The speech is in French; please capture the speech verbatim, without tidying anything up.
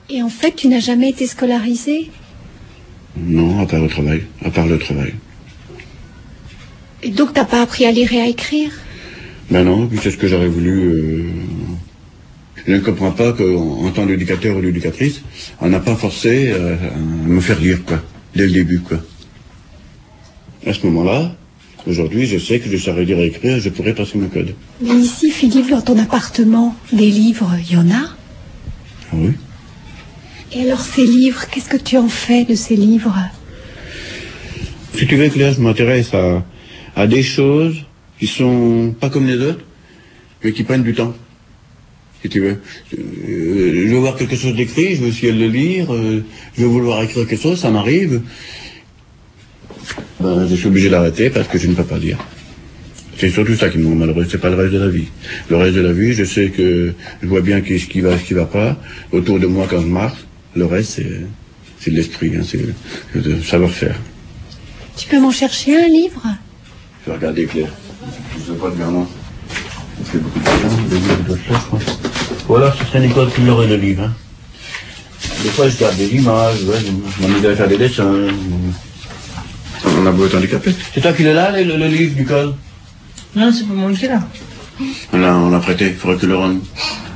Et en fait, tu n'as jamais été scolarisé? Non, à part le travail. À part le travail. Et donc, t'as pas appris à lire et à écrire? Ben non, puis c'est ce que j'aurais voulu... Euh... Je ne comprends pas qu'en tant qu'éducateur ou d'éducatrice, on n'a pas forcé euh, à me faire lire, quoi, dès le début, quoi. À ce moment-là, aujourd'hui, je sais que je saurais lire et écrire, je pourrais passer mon code. Mais ici, Philippe, dans ton appartement, des livres, il y en a? Ah oui. Et alors, ces livres, qu'est-ce que tu en fais de ces livres? Si tu veux, Claire, je m'intéresse à, à des choses qui sont pas comme les autres, mais qui prennent du temps. Si tu veux. Euh, je veux voir quelque chose d'écrit, je veux essayer de le lire, euh, je veux vouloir écrire quelque chose, ça m'arrive. Ben, je suis obligé d'arrêter parce que je ne peux pas lire. C'est surtout ça qui me rend malheureux, c'est pas le reste de la vie. Le reste de la vie, je sais que je vois bien ce qui va, ce qui va pas, autour de moi quand je marche. Le reste, c'est, c'est de l'esprit, hein, c'est de savoir-faire. Tu peux m'en chercher un livre? Je vais regarder, Claire. Je ne sais pas de non. Ça fait beaucoup de temps, des livres de ça, je pense. Ou alors, ce serait Nicole qui l'aurait le livre. Hein. Des fois, je garde des images, ouais, je m'amuse à faire des dessins. On a beau être handicapé. C'est toi qui l'as là, le, le livre, Nicole? Non, c'est pas moi qui l'ai là. On l'a, on l'a prêté, il faudrait que le rende.